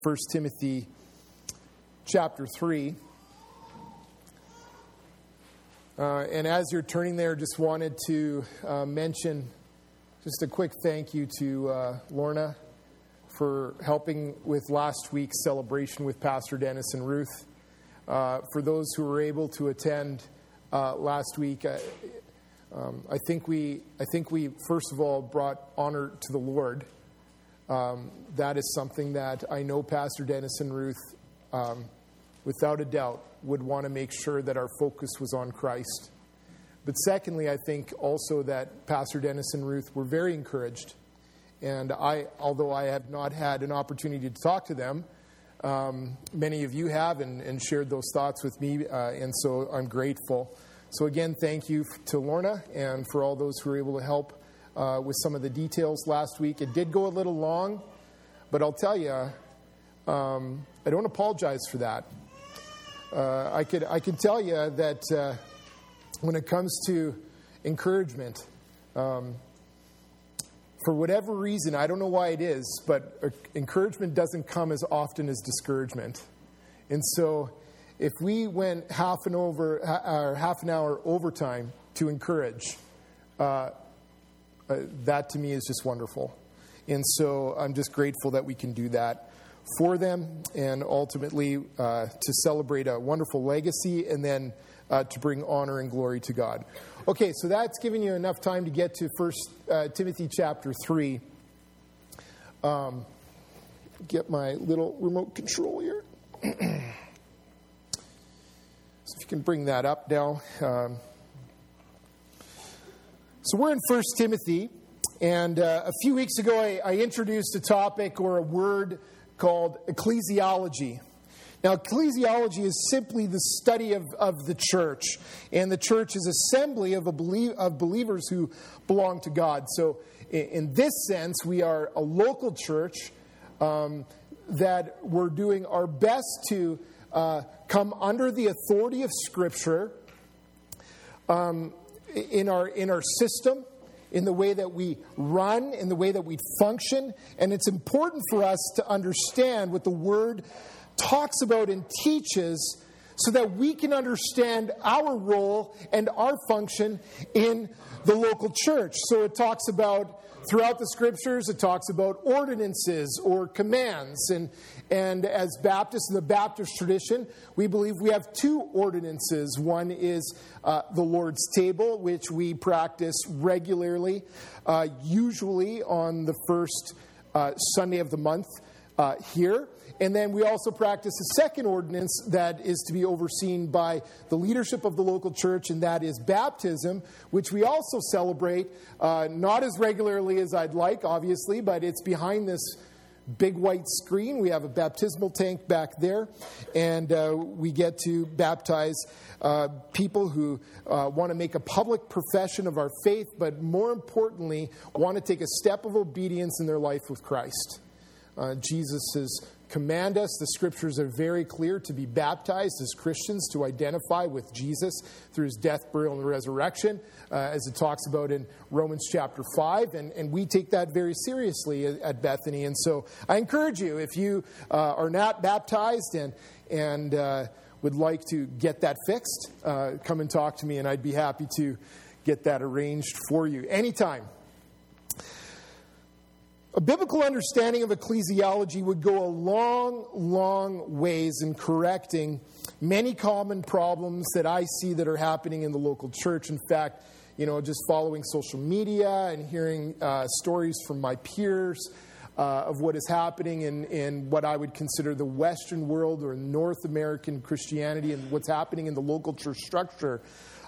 1 Timothy chapter 3. And as you're turning there, just wanted to mention just a quick thank you to Lorna for helping with last week's celebration with Pastor Dennis and Ruth. For those who were able to attend last week, I think we first of all brought honor to the Lord. That is something that I know Pastor Dennis and Ruth, without a doubt, would want to make sure that our focus was on Christ. But secondly, I think also that Pastor Dennis and Ruth were very encouraged. And although I have not had an opportunity to talk to them, many of you have and shared those thoughts with me, and so I'm grateful. So again, thank you to Lorna and for all those who were able to help with some of the details last week. It did go a little long, but I'll tell you, I don't apologize for that. I can tell you that when it comes to encouragement, for whatever reason, I don't know why it is, but encouragement doesn't come as often as discouragement. And so if we went half an hour overtime to encourage, that to me is just wonderful. And so I'm just grateful that we can do that for them and ultimately to celebrate a wonderful legacy and then to bring honor and glory to God. Okay, so that's giving you enough time to get to 1 Timothy chapter 3. Get my little remote control here. So if you can bring that up now. So we're in 1 Timothy, and a few weeks ago I introduced a topic or a word called ecclesiology. Now, ecclesiology is simply the study of the church, and the church is assembly of believers who belong to God. So in this sense, we are a local church that we're doing our best to come under the authority of Scripture in our system, in the way that we run, in the way that we function. And it's important for us to understand what the Word talks about and teaches so that we can understand our role and our function in the local church. So it talks about, throughout the Scriptures, it talks about ordinances or commands. And as Baptists in the Baptist tradition, we believe we have two ordinances. One is the Lord's table, which we practice regularly, usually on the first Sunday of the month here. And then we also practice a second ordinance that is to be overseen by the leadership of the local church, and that is baptism, which we also celebrate, not as regularly as I'd like, obviously, but it's behind this big white screen. We have a baptismal tank back there, and we get to baptize people who want to make a public profession of our faith, but more importantly, want to take a step of obedience in their life with Christ. Jesus has commanded us, the Scriptures are very clear, to be baptized as Christians, to identify with Jesus through His death, burial, and resurrection, as it talks about in Romans chapter 5, and we take that very seriously at Bethany. And so I encourage you, if you are not baptized and would like to get that fixed, come and talk to me, and I'd be happy to get that arranged for you anytime. A biblical understanding of ecclesiology would go a long, long ways in correcting many common problems that I see that are happening in the local church. In fact, just following social media and hearing stories from my peers of what is happening in what I would consider the Western world or North American Christianity and what's happening in the local church structure,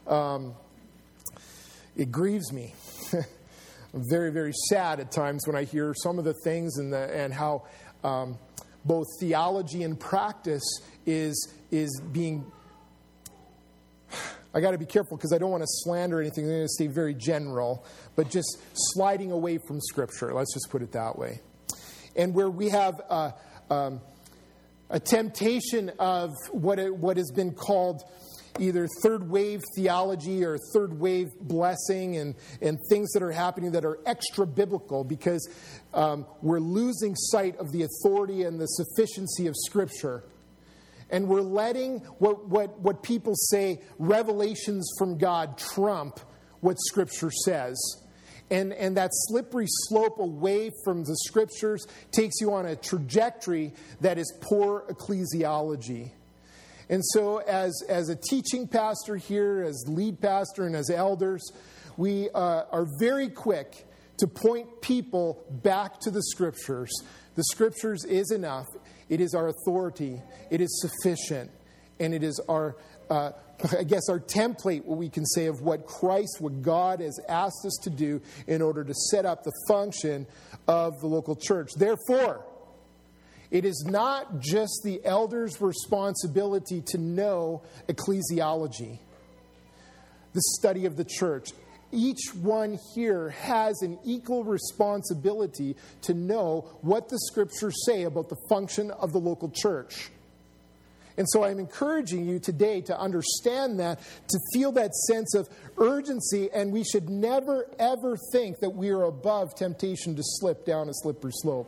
it grieves me. I'm very, very sad at times when I hear some of the things and how both theology and practice is being. I got to be careful because I don't want to slander anything. I'm going to stay very general, but just sliding away from Scripture. Let's just put it that way. And where we have a temptation of what has been called either third wave theology or third wave blessing and things that are happening that are extra biblical, because we're losing sight of the authority and the sufficiency of Scripture. And we're letting what people say, revelations from God, trump what Scripture says. And that slippery slope away from the Scriptures takes you on a trajectory that is poor ecclesiology. And so as a teaching pastor here, as lead pastor and as elders, we are very quick to point people back to the Scriptures. The Scriptures is enough. It is our authority. It is sufficient. And it is our template, what we can say, of what Christ, what God has asked us to do in order to set up the function of the local church. Therefore, it is not just the elder's responsibility to know ecclesiology, the study of the church. Each one here has an equal responsibility to know what the Scriptures say about the function of the local church. And so I'm encouraging you today to understand that, to feel that sense of urgency, and we should never, ever think that we are above temptation to slip down a slippery slope.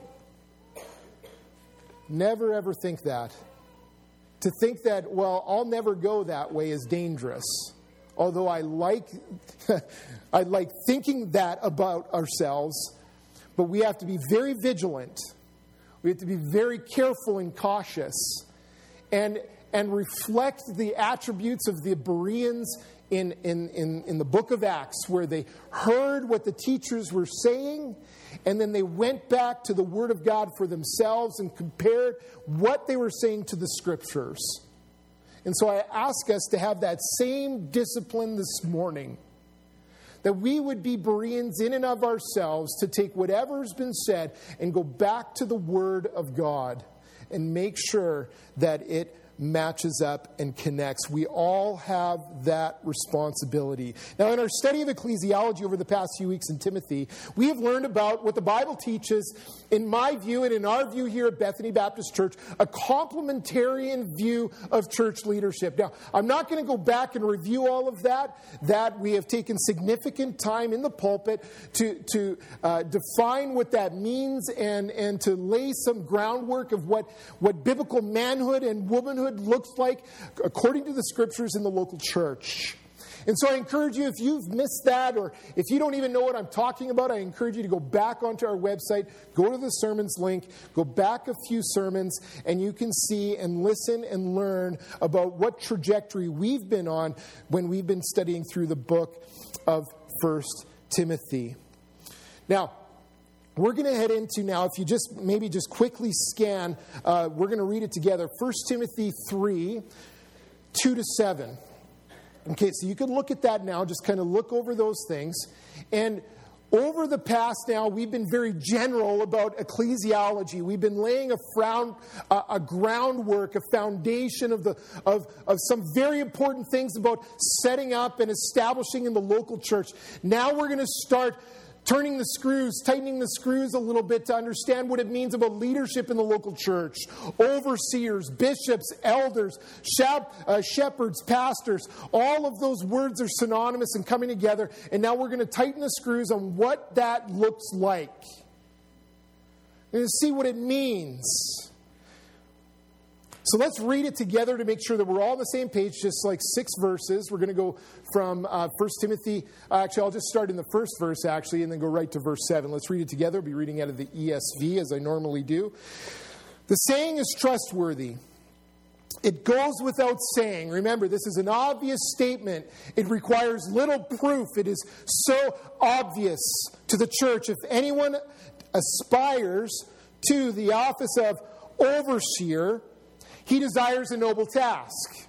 Never, ever think that. To think that, well, I'll never go that way is dangerous. Although I like thinking that about ourselves, but we have to be very vigilant. We have to be very careful and cautious. And reflect the attributes of the Bereans in the book of Acts, where they heard what the teachers were saying, and then they went back to the Word of God for themselves and compared what they were saying to the Scriptures. And so I ask us to have that same discipline this morning, that we would be Bereans in and of ourselves, to take whatever's been said and go back to the Word of God and make sure that it matches up and connects. We all have that responsibility. Now, in our study of ecclesiology over the past few weeks in Timothy, we have learned about what the Bible teaches, in my view and in our view here at Bethany Baptist Church, a complementarian view of church leadership. Now, I'm not going to go back and review all of that. That we have taken significant time in the pulpit to define what that means and to lay some groundwork of what biblical manhood and womanhood looks like according to the Scriptures in the local church. And so I encourage you, if you've missed that, or if you don't even know what I'm talking about, I encourage you to go back onto our website, go to the sermons link, go back a few sermons, and you can see and listen and learn about what trajectory we've been on when we've been studying through the book of 1 Timothy. Now, we're going to head into now, if you just maybe just quickly scan, we're going to read it together. 1 Timothy 3, 2-7. Okay, so you can look at that now, just kind of look over those things. And over the past now, we've been very general about ecclesiology. We've been laying a groundwork, a foundation of some very important things about setting up and establishing in the local church. Now we're going to start turning the screws, tightening the screws a little bit to understand what it means about leadership in the local church. Overseers, bishops, elders, shepherds, pastors. All of those words are synonymous and coming together. And now we're going to tighten the screws on what that looks like. We're going to see what it means. So let's read it together to make sure that we're all on the same page, just like 6 verses. We're going to go from 1 Timothy. Actually, I'll just start in the first verse, actually, and then go right to verse 7. Let's read it together. I'll be reading out of the ESV, as I normally do. The saying is trustworthy. It goes without saying. Remember, this is an obvious statement. It requires little proof. It is so obvious to the church. If anyone aspires to the office of overseer, he desires a noble task.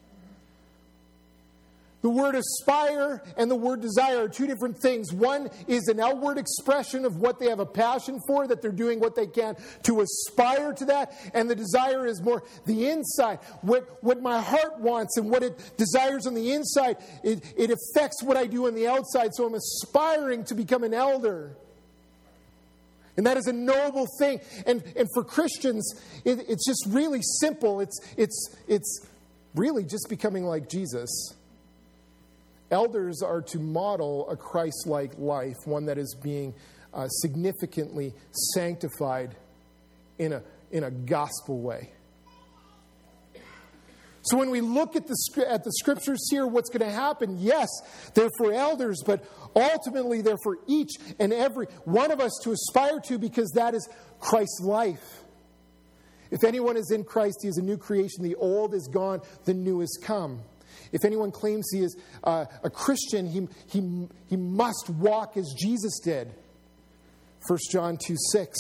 The word aspire and the word desire are two different things. One is an outward expression of what they have a passion for, that they're doing what they can to aspire to that. And the desire is more the inside. What my heart wants and what it desires on the inside, it affects what I do on the outside. So I'm aspiring to become an elder. And that is a noble thing. And for Christians, it's just really simple. It's really just becoming like Jesus. Elders are to model a Christ-like life, one that is being significantly sanctified in a gospel way. So when we look at the scriptures here, what's going to happen? Yes, they're for elders, but ultimately they're for each and every one of us to aspire to, because that is Christ's life. If anyone is in Christ, he is a new creation. The old is gone, the new is come. If anyone claims he is a Christian, he must walk as Jesus did. 1 John 2:6.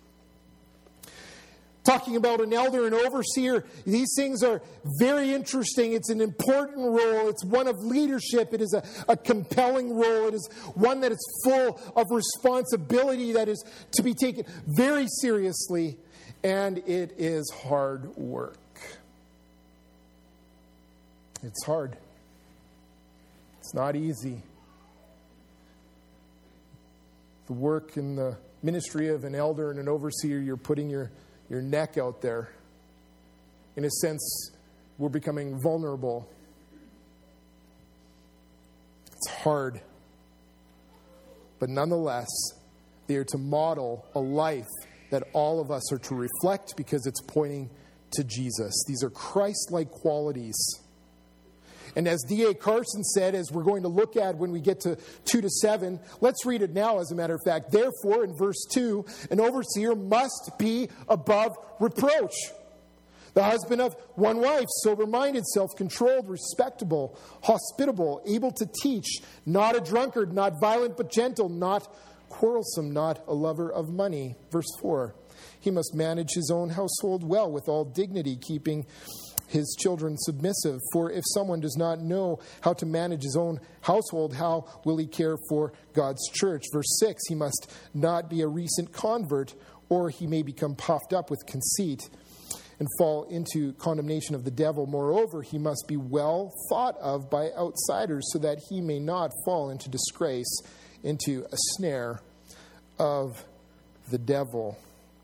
Talking about an elder and overseer, these things are very interesting. It's an important role. It's one of leadership. It is a compelling role. It is one that is full of responsibility, that is to be taken very seriously, and it is hard work. It's hard. It's not easy. The work in the ministry of an elder and an overseer, you're putting your neck out there. In a sense, we're becoming vulnerable. It's hard. But nonetheless, they are to model a life that all of us are to reflect, because it's pointing to Jesus. These are Christ-like qualities. And as D.A. Carson said, as we're going to look at when we get to 2-7, let's read it now, as a matter of fact. Therefore, in verse 2, an overseer must be above reproach. The husband of one wife, sober-minded, self-controlled, respectable, hospitable, able to teach, not a drunkard, not violent but gentle, not quarrelsome, not a lover of money. Verse 4, he must manage his own household well, with all dignity, keeping his children submissive. For if someone does not know how to manage his own household, how will he care for God's church? Verse 6, he must not be a recent convert, or he may become puffed up with conceit and fall into condemnation of the devil. Moreover, he must be well thought of by outsiders, so that he may not fall into disgrace, into a snare of the devil.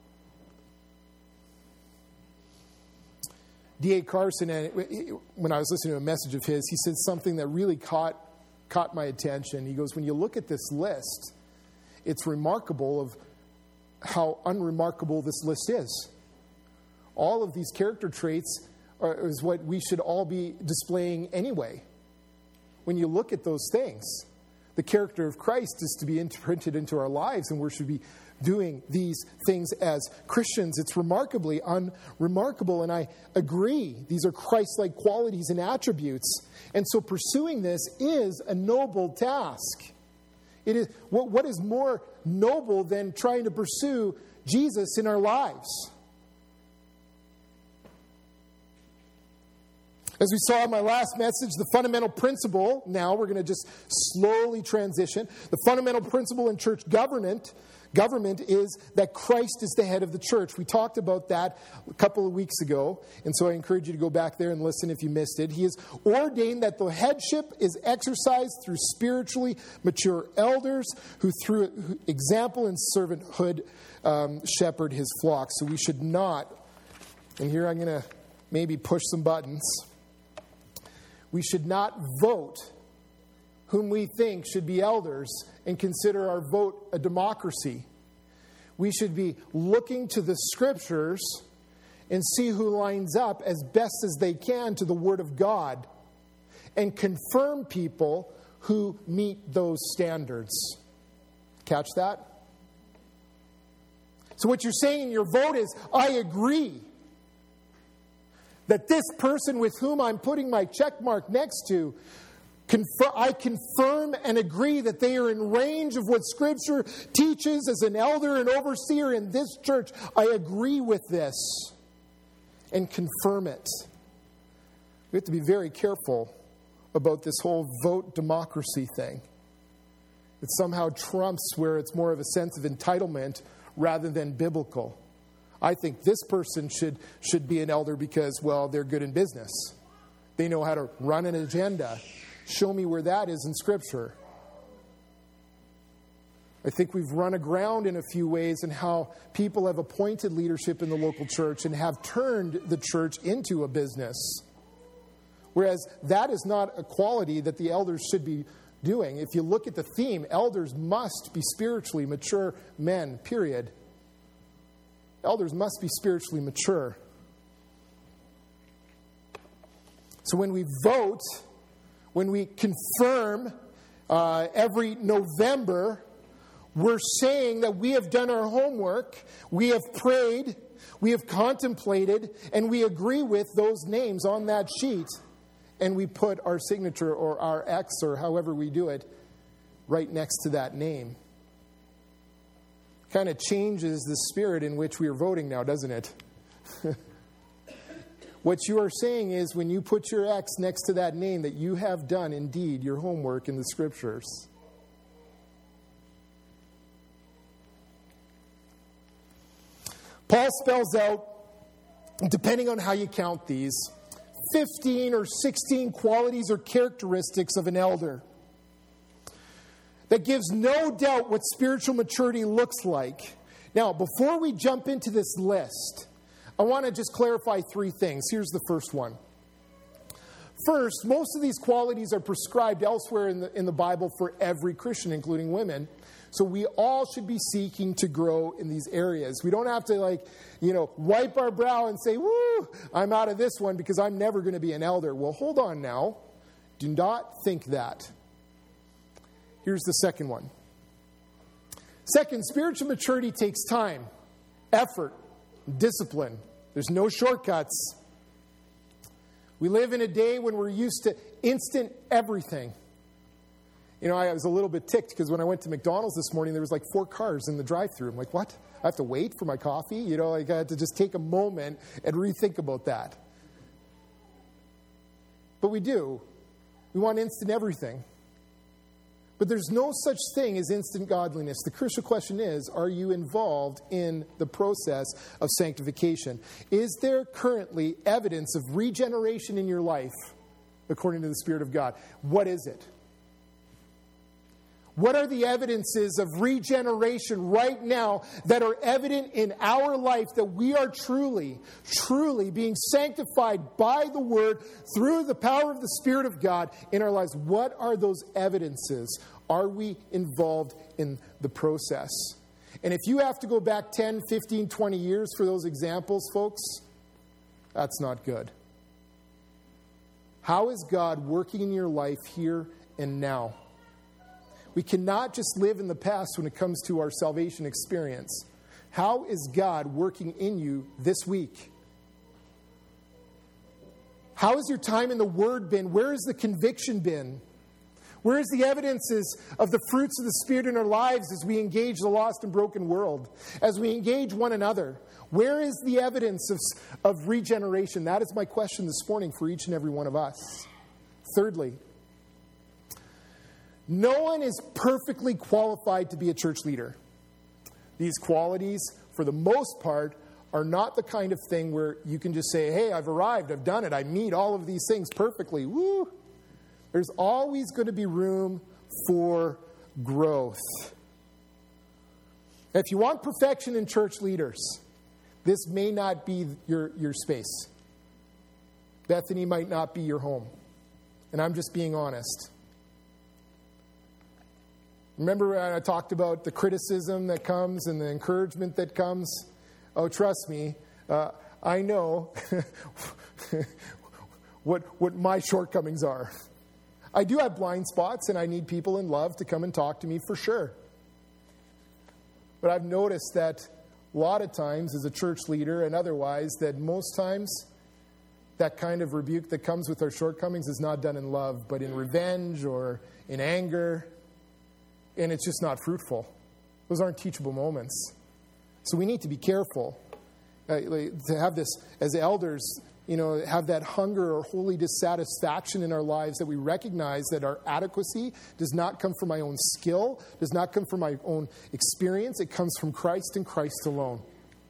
D.A. Carson, when I was listening to a message of his, he said something that really caught my attention. He goes, when you look at this list, it's remarkable of how unremarkable this list is. All of these character traits is what we should all be displaying anyway. When you look at those things, the character of Christ is to be imprinted into our lives, and we should be doing these things as Christians. It's remarkably unremarkable, and I agree. These are Christ-like qualities and attributes. And so pursuing this is a noble task. It is what is more noble than trying to pursue Jesus in our lives? As we saw in my last message, the fundamental principle, now we're going to just slowly transition. The fundamental principle in church government is that Christ is the head of the church. We talked about that a couple of weeks ago, and so I encourage you to go back there and listen if you missed it. He has ordained that the headship is exercised through spiritually mature elders who through example and servanthood shepherd his flock. So we should not, and here I'm going to maybe push some buttons, we should not vote whom we think should be elders and consider our vote a democracy. We should be looking to the Scriptures and see who lines up as best as they can to the Word of God and confirm people who meet those standards. Catch that? So what you're saying in your vote is, I agree that this person with whom I'm putting my check mark next to, I confirm and agree that they are in range of what Scripture teaches as an elder and overseer in this church. I agree with this and confirm it. We have to be very careful about this whole vote democracy thing. It somehow trumps where it's more of a sense of entitlement rather than biblical. I think this person should be an elder because, well, they're good in business. They know how to run an agenda. Show me where that is in Scripture. I think we've run aground in a few ways in how people have appointed leadership in the local church and have turned the church into a business. Whereas that is not a quality that the elders should be doing. If you look at the theme, elders must be spiritually mature men, period. Elders must be spiritually mature. So when we vote, when we confirm every November, we're saying that we have done our homework, we have prayed, we have contemplated, and we agree with those names on that sheet. And we put our signature or our X or however we do it right next to that name. Kind of changes the spirit in which we are voting now, doesn't it? What you are saying is when you put your X next to that name that you have done indeed your homework in the Scriptures. Paul spells out, depending on how you count these, 15 or 16 qualities or characteristics of an elder. That gives no doubt what spiritual maturity looks like. Now, before we jump into this list, I want to just clarify three things. Here's the first one. First, most of these qualities are prescribed elsewhere in the Bible for every Christian, including women. So we all should be seeking to grow in these areas. We don't have to wipe our brow and say, woo, I'm out of this one because I'm never going to be an elder. Well, hold on now. Do not think that. Here's the second one. Second, spiritual maturity takes time, effort, discipline. There's no shortcuts. We live in a day when we're used to instant everything. I was a little bit ticked because when I went to McDonald's this morning, there was like 4 cars in the drive-thru. I'm like, what? I have to wait for my coffee? I had to just take a moment and rethink about that. But we do. We want instant everything. But there's no such thing as instant godliness. The crucial question is, are you involved in the process of sanctification? Is there currently evidence of regeneration in your life according to the Spirit of God? What is it? What are the evidences of regeneration right now that are evident in our life that we are truly, truly being sanctified by the Word through the power of the Spirit of God in our lives? What are those evidences? Are we involved in the process? And if you have to go back 10, 15, 20 years for those examples, folks, that's not good. How is God working in your life here and now? We cannot just live in the past when it comes to our salvation experience. How is God working in you this week? How has your time in the Word been? Where has the conviction been? Where is the evidences of the fruits of the Spirit in our lives as we engage the lost and broken world? As we engage one another? Where is the evidence of regeneration? That is my question this morning for each and every one of us. Thirdly, no one is perfectly qualified to be a church leader. These qualities, for the most part, are not the kind of thing where you can just say, hey, I've arrived, I've done it, I meet all of these things perfectly. Woo! There's always going to be room for growth. If you want perfection in church leaders, this may not be your space. Bethany might not be your home. And I'm just being honest. Remember when I talked about the criticism that comes and the encouragement that comes? Oh, trust me, I know what my shortcomings are. I do have blind spots, and I need people in love to come and talk to me for sure. But I've noticed that a lot of times as a church leader and otherwise, that most times that kind of rebuke that comes with our shortcomings is not done in love, but in revenge or in anger. And it's just not fruitful. Those aren't teachable moments. So we need to be careful to have this, as elders, have that hunger or holy dissatisfaction in our lives that we recognize that our adequacy does not come from my own skill, does not come from my own experience. It comes from Christ and Christ alone.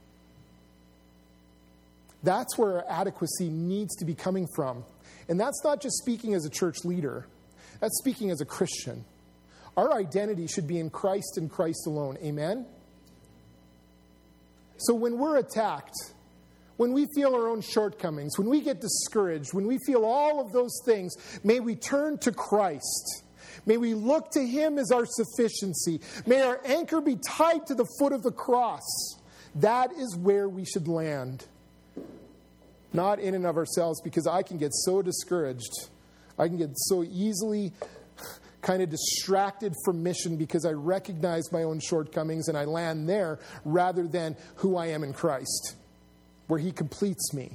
That's where our adequacy needs to be coming from. And that's not just speaking as a church leader. That's speaking as a Christian. Our identity should be in Christ and Christ alone. Amen? So when we're attacked, when we feel our own shortcomings, when we get discouraged, when we feel all of those things, may we turn to Christ. May we look to Him as our sufficiency. May our anchor be tied to the foot of the cross. That is where we should land. Not in and of ourselves, because I can get so discouraged. I can get so easily kind of distracted from mission because I recognize my own shortcomings and I land there rather than who I am in Christ, where He completes me.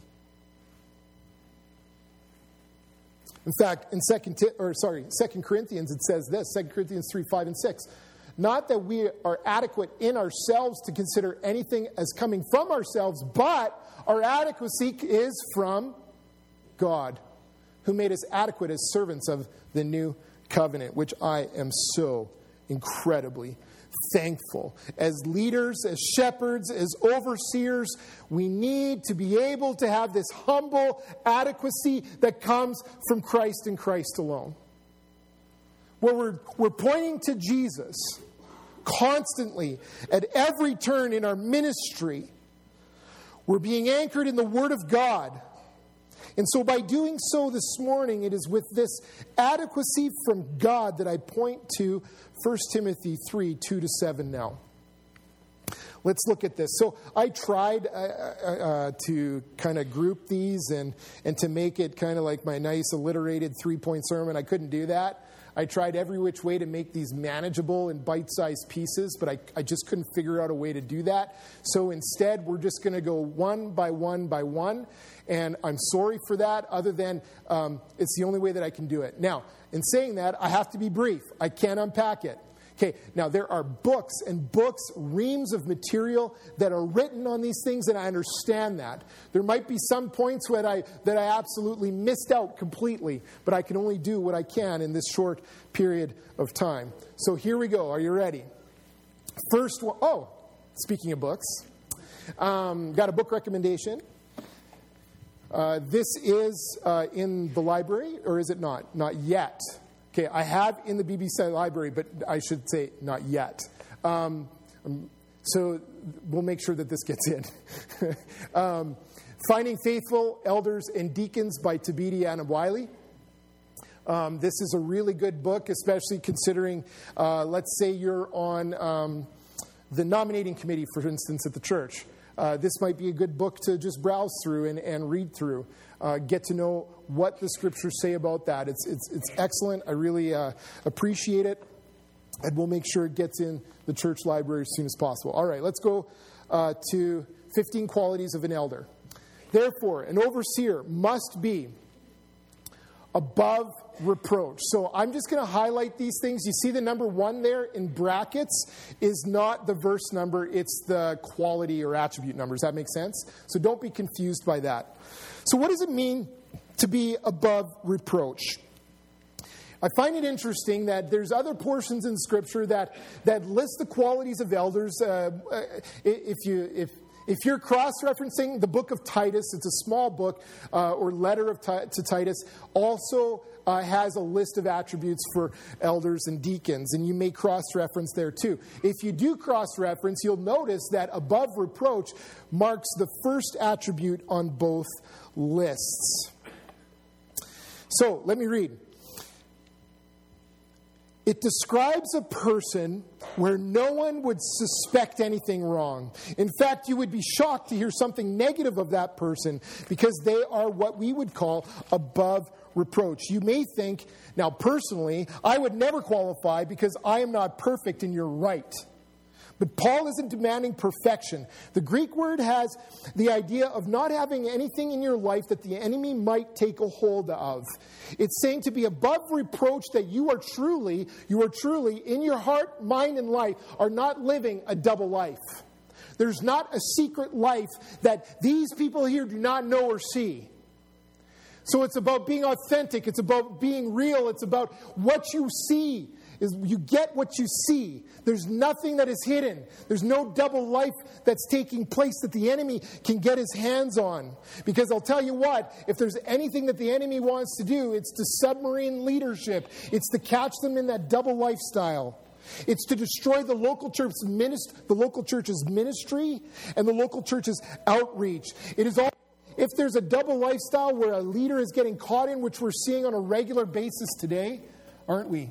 In fact, in 2 Corinthians, it says this, 2 Corinthians 3, 5, and 6. Not that we are adequate in ourselves to consider anything as coming from ourselves, but our adequacy is from God, who made us adequate as servants of the new covenant, which I am so incredibly thankful. As leaders, as shepherds, as overseers, we need to be able to have this humble adequacy that comes from Christ and Christ alone. Where we're pointing to Jesus constantly at every turn in our ministry. We're being anchored in the Word of God. And so by doing so this morning, it is with this adequacy from God that I point to 1 Timothy 3, 2-7 now. Let's look at this. So I tried to kind of group these and to make it kind of like my nice alliterated 3-point sermon. I couldn't do that. I tried every which way to make these manageable and bite-sized pieces, but I just couldn't figure out a way to do that. So instead, we're just going to go one by one by one. And I'm sorry for that, other than it's the only way that I can do it. Now, in saying that, I have to be brief. I can't unpack it. Okay, now there are books and books, reams of material that are written on these things, and I understand that. There might be some points that I absolutely missed out completely, but I can only do what I can in this short period of time. So here we go. Are you ready? First one. Oh, speaking of books, got a book recommendation. This is in the library, or is it not? Not yet. Okay, I have in the BBC library, but I should say not yet. So we'll make sure that this gets in. Finding Faithful Elders and Deacons by Thabiti Anyabwile. This is a really good book, especially considering, let's say you're on the nominating committee, for instance, at the church. This might be a good book to just browse through and read through. Get to know what the Scriptures say about that. It's excellent. I really appreciate it. And we'll make sure it gets in the church library as soon as possible. All right, let's go to 15 qualities of an elder. Therefore, an overseer must be above reproach. So I'm just going to highlight these things. You see the number 1 there in brackets is not the verse number, it's the quality or attribute number. Does that make sense? So don't be confused by that. So what does it mean to be above reproach? I find it interesting that there's other portions in Scripture that list the qualities of elders. If you're cross-referencing the book of Titus, it's a small book or letter to Titus, also has a list of attributes for elders and deacons, and you may cross-reference there too. If you do cross-reference, you'll notice that above reproach marks the first attribute on both lists. So, let me read. It describes a person where no one would suspect anything wrong. In fact, you would be shocked to hear something negative of that person because they are what we would call above reproach. You may think, now personally, I would never qualify because I am not perfect and you're right. But Paul isn't demanding perfection. The Greek word has the idea of not having anything in your life that the enemy might take a hold of. It's saying to be above reproach that you are truly, in your heart, mind, and life, are not living a double life. There's not a secret life that these people here do not know or see. So it's about being authentic. It's about being real. It's about what you see. You get what you see. There's nothing that is hidden. There's no double life that's taking place that the enemy can get his hands on. Because I'll tell you what, if there's anything that the enemy wants to do, it's to submarine leadership. It's to catch them in that double lifestyle. It's to destroy the local church's ministry and the local church's outreach. It is all if there's a double lifestyle where a leader is getting caught in, which we're seeing on a regular basis today, aren't we?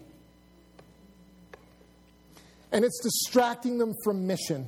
And it's distracting them from mission.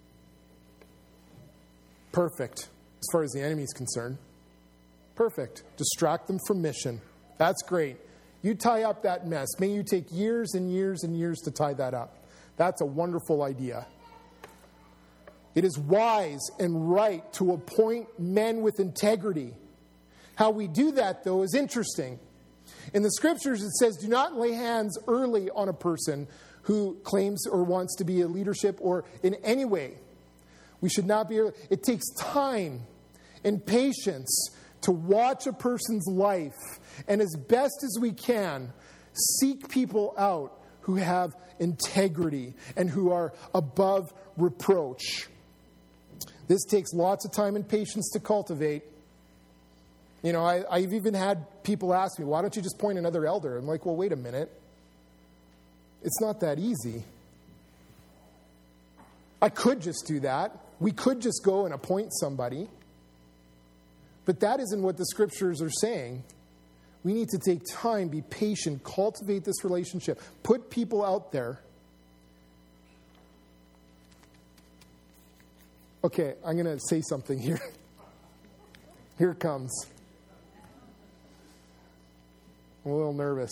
Perfect, as far as the enemy is concerned. Perfect. Distract them from mission. That's great. You tie up that mess. May you take years and years and years to tie that up. That's a wonderful idea. It is wise and right to appoint men with integrity. How we do that, though, is interesting. In the Scriptures, it says, do not lay hands early on a person who claims or wants to be a leadership or in any way. We should not be early. It takes time and patience to watch a person's life and as best as we can, seek people out who have integrity and who are above reproach. This takes lots of time and patience to cultivate. You know, I've even had people ask me, why don't you just appoint another elder? I'm like, well, wait a minute. It's not that easy. I could just do that. We could just go and appoint somebody. But that isn't what the Scriptures are saying. We need to take time, be patient, cultivate this relationship, put people out there. Okay, I'm going to say something here. Here it comes. I'm a little nervous.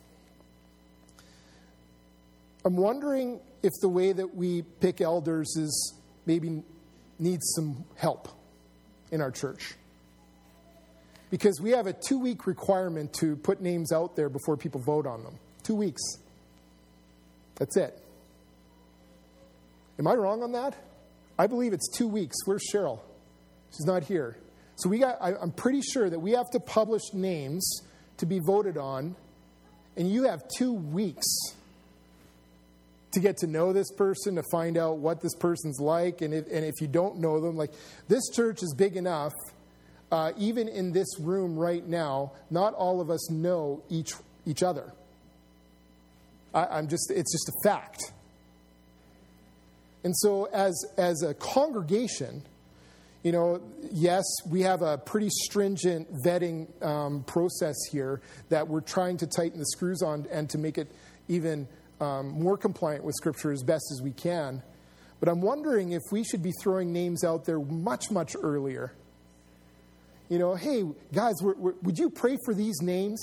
I'm wondering if the way that we pick elders is maybe needs some help in our church. Because we have a 2-week requirement to put names out there before people vote on them. 2 weeks. That's it. Am I wrong on that? I believe it's 2 weeks. Where's Cheryl? She's not here. So I'm pretty sure that we have to publish names to be voted on, and you have 2 weeks to get to know this person, to find out what this person's like, and if you don't know them, like this church is big enough. Even in this room right now, not all of us know each other. It's just a fact. And so as a congregation, you know, yes, we have a pretty stringent vetting process here that we're trying to tighten the screws on and to make it even more compliant with Scripture as best as we can. But I'm wondering if we should be throwing names out there much, much earlier. You know, hey, guys, would you pray for these names?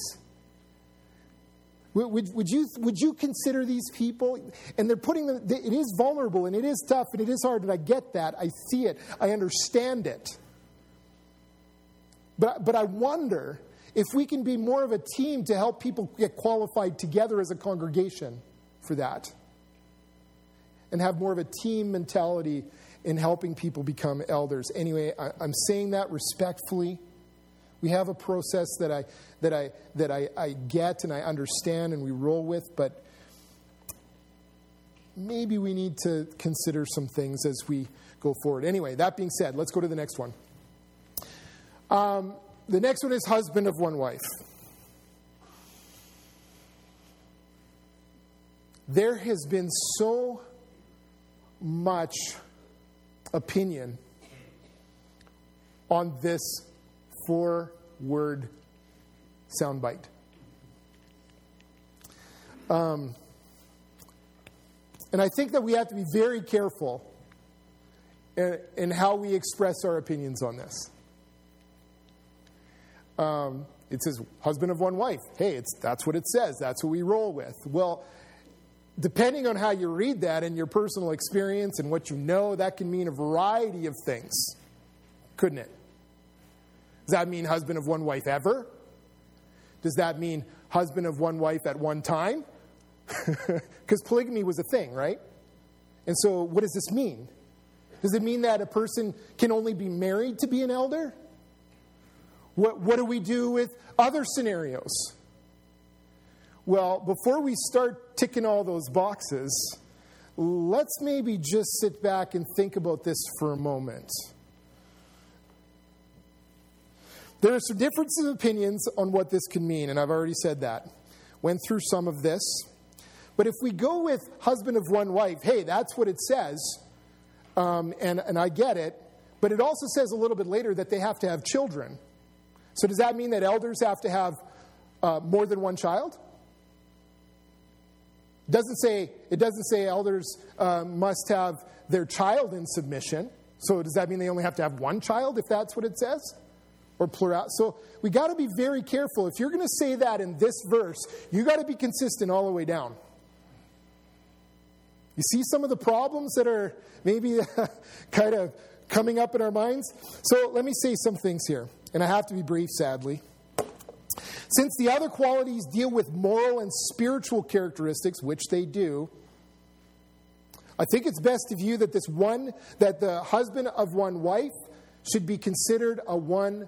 Would you consider these people? And they're putting them, it is vulnerable and it is tough and it is hard, and I get that. I see it. I understand it. But I wonder if we can be more of a team to help people get qualified together as a congregation for that. And have more of a team mentality in helping people become elders. Anyway, I'm saying that respectfully. We have a process that I get and I understand and we roll with, but maybe we need to consider some things as we go forward. Anyway, that being said, let's go to the next one. The next one is husband of one wife. There has been so much opinion on this 4-word soundbite. And I think that we have to be very careful in how we express our opinions on this. It says husband of one wife. Hey, that's what it says. That's what we roll with. Well, depending on how you read that and your personal experience and what you know, that can mean a variety of things, couldn't it? Does that mean husband of one wife ever? Does that mean husband of one wife at one time? Because polygamy was a thing, right? And so what does this mean? Does it mean that a person can only be married to be an elder? What do we do with other scenarios? Well, before we start ticking all those boxes, let's maybe just sit back and think about this for a moment. There are some differences of opinions on what this can mean, and I've already said that. Went through some of this. But if we go with husband of one wife, hey, that's what it says, and I get it, But it also says a little bit later that they have to have children. So does that mean that elders have to have more than one child? It doesn't say elders must have their child in submission. So does that mean they only have to have one child, if that's what it says? Or plural? So we got to be very careful. If you're going to say that in this verse, you got to be consistent all the way down. You see some of the problems that are maybe kind of coming up in our minds? So let me say some things here. And I have to be brief, sadly. Since the other qualities deal with moral and spiritual characteristics, which they do, I think it's best to view that the husband of one wife should be considered a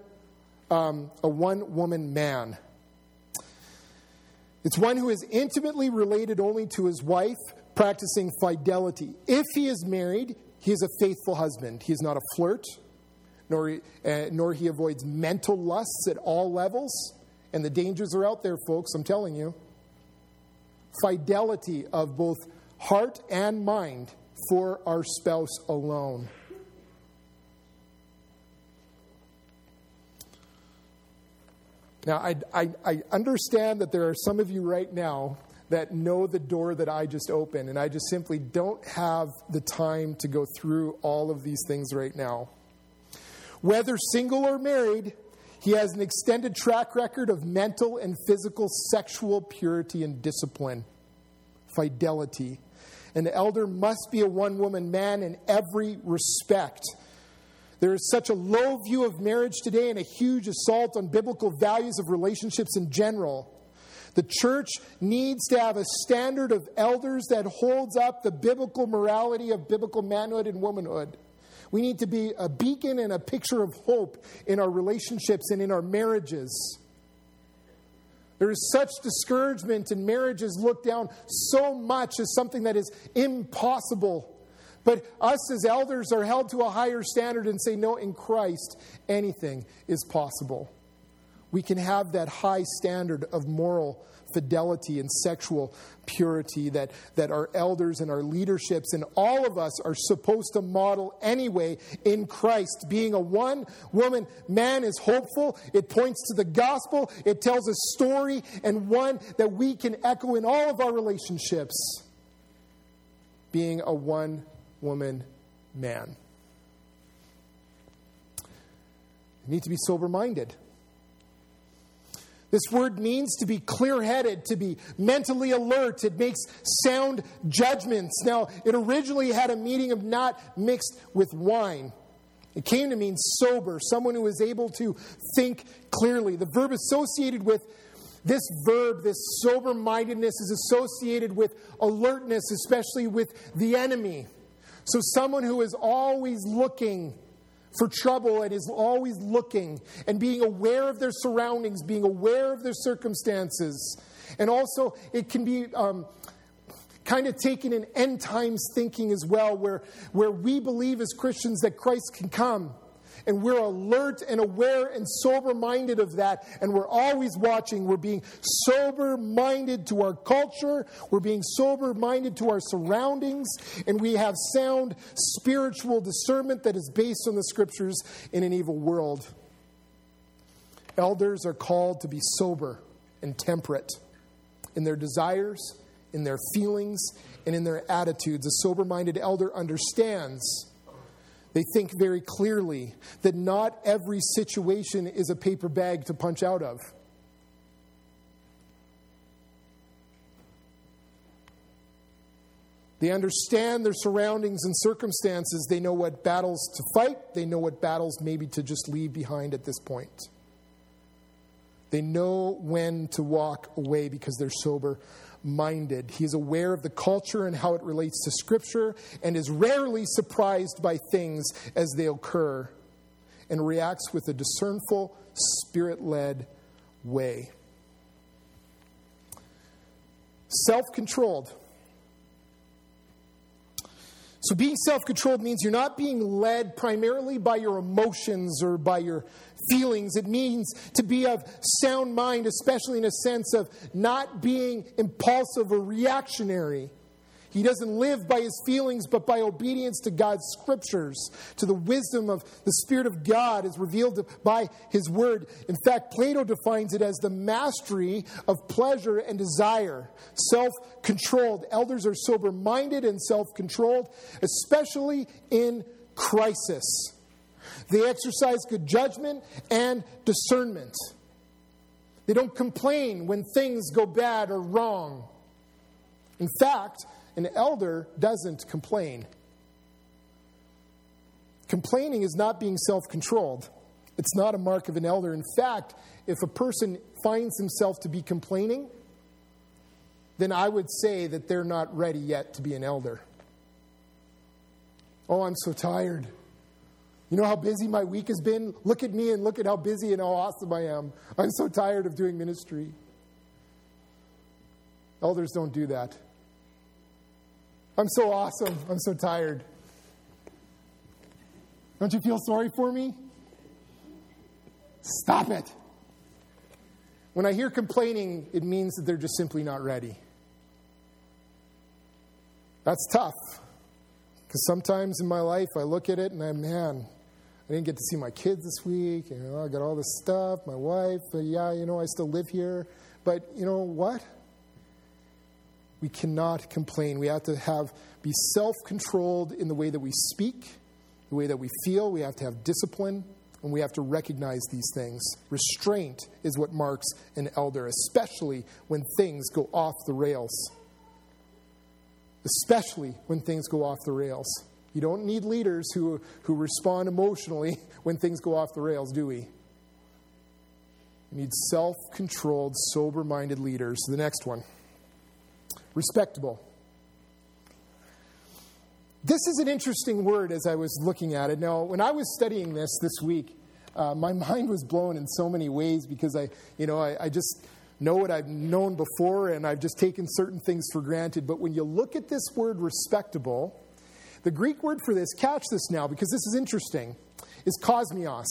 one-woman man. It's one who is intimately related only to his wife, practicing fidelity. If he is married, he is a faithful husband. He is not a flirt, nor he avoids mental lusts at all levels. And the dangers are out there, folks, I'm telling you. Fidelity of both heart and mind for our spouse alone. Now, I understand that there are some of you right now that know the door that I just opened, and I just simply don't have the time to go through all of these things right now. Whether single or married, he has an extended track record of mental and physical sexual purity and discipline. Fidelity. An elder must be a one-woman man in every respect. There is such a low view of marriage today and a huge assault on biblical values of relationships in general. The church needs to have a standard of elders that holds up the biblical morality of biblical manhood and womanhood. We need to be a beacon and a picture of hope in our relationships and in our marriages. There is such discouragement in marriages looked down so much as something that is impossible. But us as elders are held to a higher standard and say, no, in Christ, anything is possible. We can have that high standard of moral fidelity and sexual purity that our elders and our leaderships and all of us are supposed to model anyway in Christ. Being a one-woman man is hopeful. It points to the gospel. It tells a story, and one that we can echo in all of our relationships. Being a one-woman man. You need to be sober-minded. This word means to be clear-headed, to be mentally alert. It makes sound judgments. Now, it originally had a meaning of not mixed with wine. It came to mean sober, someone who is able to think clearly. The verb associated with this sober-mindedness, is associated with alertness, especially with the enemy. So someone who is always looking for trouble and is always looking and being aware of their surroundings, being aware of their circumstances. And also it can be kind of taken in end times thinking as well, where we believe as Christians that Christ can come. And we're alert and aware and sober-minded of that. And we're always watching. We're being sober-minded to our culture. We're being sober-minded to our surroundings. And we have sound spiritual discernment that is based on the Scriptures in an evil world. Elders are called to be sober and temperate in their desires, in their feelings, and in their attitudes. A sober-minded elder understands. They think very clearly that not every situation is a paper bag to punch out of. They understand their surroundings and circumstances. They know what battles to fight. They know what battles maybe to just leave behind at this point. They know when to walk away because they're sober-minded. He is aware of the culture and how it relates to Scripture and is rarely surprised by things as they occur and reacts with a discernful, Spirit-led way. Self-controlled. So being self-controlled means you're not being led primarily by your emotions or by your feelings. It means to be of sound mind, especially in a sense of not being impulsive or reactionary. He doesn't live by his feelings, but by obedience to God's scriptures, to the wisdom of the Spirit of God as revealed by his word. In fact, Plato defines it as the mastery of pleasure and desire, self-controlled. Elders are sober-minded and self-controlled, especially in crisis. They exercise good judgment and discernment. They don't complain when things go bad or wrong. In fact, an elder doesn't complain. Complaining is not being self-controlled. It's not a mark of an elder. In fact, if a person finds himself to be complaining, then I would say that they're not ready yet to be an elder. Oh, I'm so tired. You know how busy my week has been? Look at me and look at how busy and how awesome I am. I'm so tired of doing ministry. Elders don't do that. I'm so awesome. I'm so tired. Don't you feel sorry for me? Stop it. When I hear complaining, it means that they're just simply not ready. That's tough. Because sometimes in my life, I look at it and I didn't get to see my kids this week. You know, I got all this stuff, my wife. I still live here. But you know what? We cannot complain. We have to be self-controlled in the way that we speak, the way that we feel. We have to have discipline, and we have to recognize these things. Restraint is what marks an elder, especially when things go off the rails. Especially when things go off the rails. You don't need leaders who respond emotionally when things go off the rails, do we? We need self-controlled, sober-minded leaders. The next one. Respectable. This is an interesting word as I was looking at it. Now, when I was studying this week, my mind was blown in so many ways because I just know what I've known before and I've just taken certain things for granted. But when you look at this word respectable, the Greek word for this, catch this now because this is interesting, is kosmios.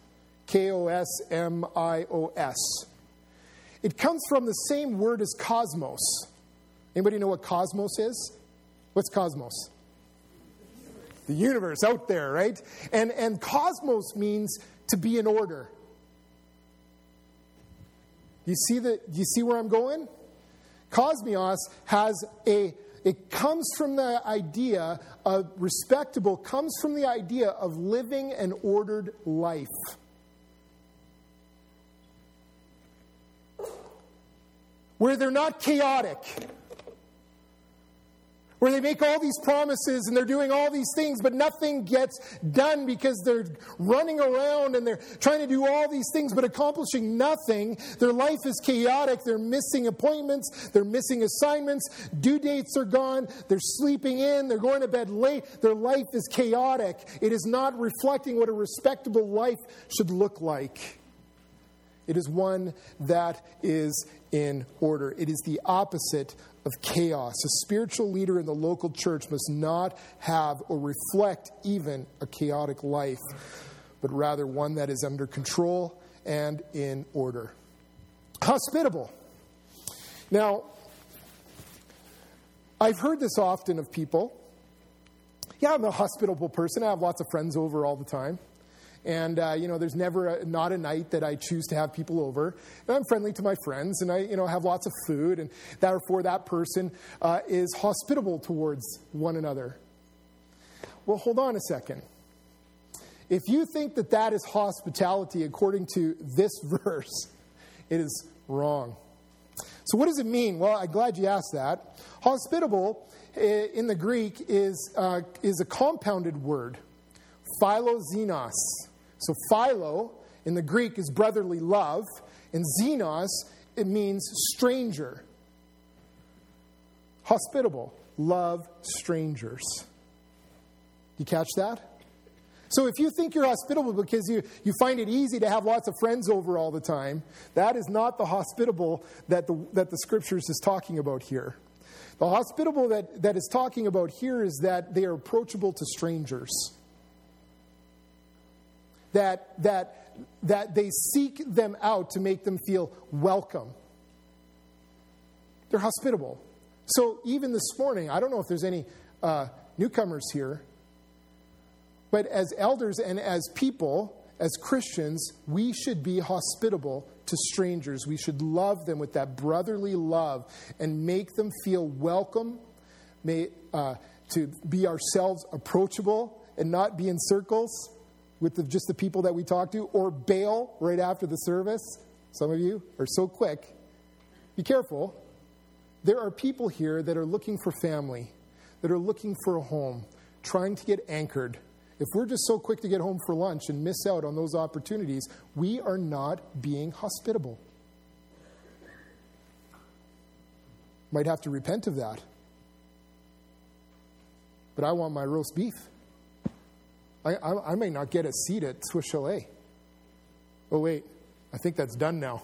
K-O-S-M-I-O-S. It comes from the same word as cosmos. Anybody know what cosmos is? What's cosmos? The universe out there, right? And cosmos means to be in order. You see where I'm going? Kosmios it comes from the idea of respectable, comes from the idea of living an ordered life. Where they're not chaotic. Where they make all these promises and they're doing all these things, but nothing gets done because they're running around and they're trying to do all these things but accomplishing nothing. Their life is chaotic. They're missing appointments. They're missing assignments. Due dates are gone. They're sleeping in. They're going to bed late. Their life is chaotic. It is not reflecting what a respectable life should look like. It is one that is in order. It is the opposite of chaos. A spiritual leader in the local church must not have or reflect even a chaotic life, but rather one that is under control and in order. Hospitable. Now, I've heard this often of people. Yeah, I'm a hospitable person. I have lots of friends over all the time. And, there's never not a night that I choose to have people over. And I'm friendly to my friends, and I, have lots of food, and therefore that person is hospitable towards one another. Well, hold on a second. If you think that is hospitality according to this verse, it is wrong. So what does it mean? Well, I'm glad you asked that. Hospitable in the Greek is a compounded word, philoxenos. So philo in the Greek is brotherly love, and xenos, it means stranger. Hospitable, love strangers. You catch that? So if you think you're hospitable because you find it easy to have lots of friends over all the time, that is not the hospitable that the Scriptures is talking about here. The hospitable that is talking about here is that they are approachable to strangers. That they seek them out to make them feel welcome. They're hospitable. So even this morning, I don't know if there's any newcomers here, but as elders and as people, as Christians, we should be hospitable to strangers. We should love them with that brotherly love and make them feel welcome, to be ourselves approachable and not be in circles with just the people that we talk to, or bail right after the service. Some of you are so quick. Be careful. There are people here that are looking for family, that are looking for a home, trying to get anchored. If we're just so quick to get home for lunch and miss out on those opportunities, we are not being hospitable. Might have to repent of that. But I want my roast beef. I may not get a seat at Swiss Chalet. Oh, wait. I think that's done now.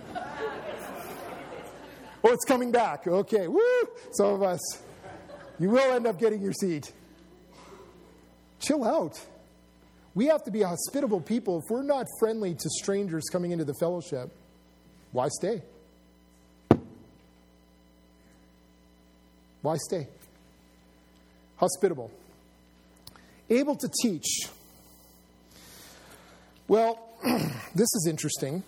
Oh, it's coming back. Okay. Woo! Some of us. You will end up getting your seat. Chill out. We have to be hospitable people. If we're not friendly to strangers coming into the fellowship, why stay? Why stay? Hospitable. Able to teach. Well, this is interesting.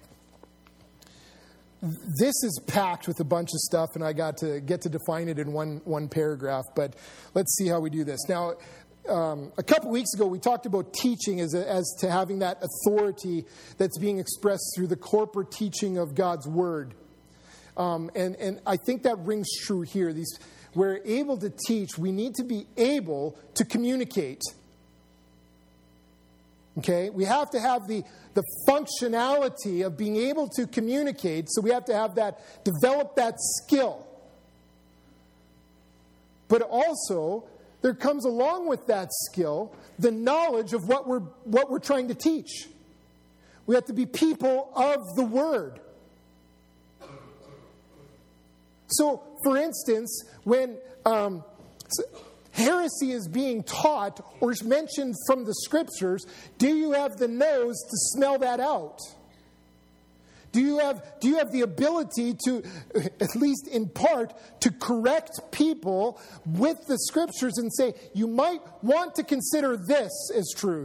This is packed with a bunch of stuff, and I got to get to define it in one paragraph, but let's see how we do this. Now, a couple weeks ago, we talked about teaching as to having that authority that's being expressed through the corporate teaching of God's Word. And I think that rings true here. We're able to teach. We need to be able to communicate. Okay? We have to have the functionality of being able to communicate, so we have to develop that skill. But also, there comes along with that skill the knowledge of what we're trying to teach. We have to be people of the Word. So, for instance, when heresy is being taught or is mentioned from the Scriptures, do you have the nose to smell that out? Do you have the ability to, at least in part, to correct people with the Scriptures and say, you might want to consider this as truth?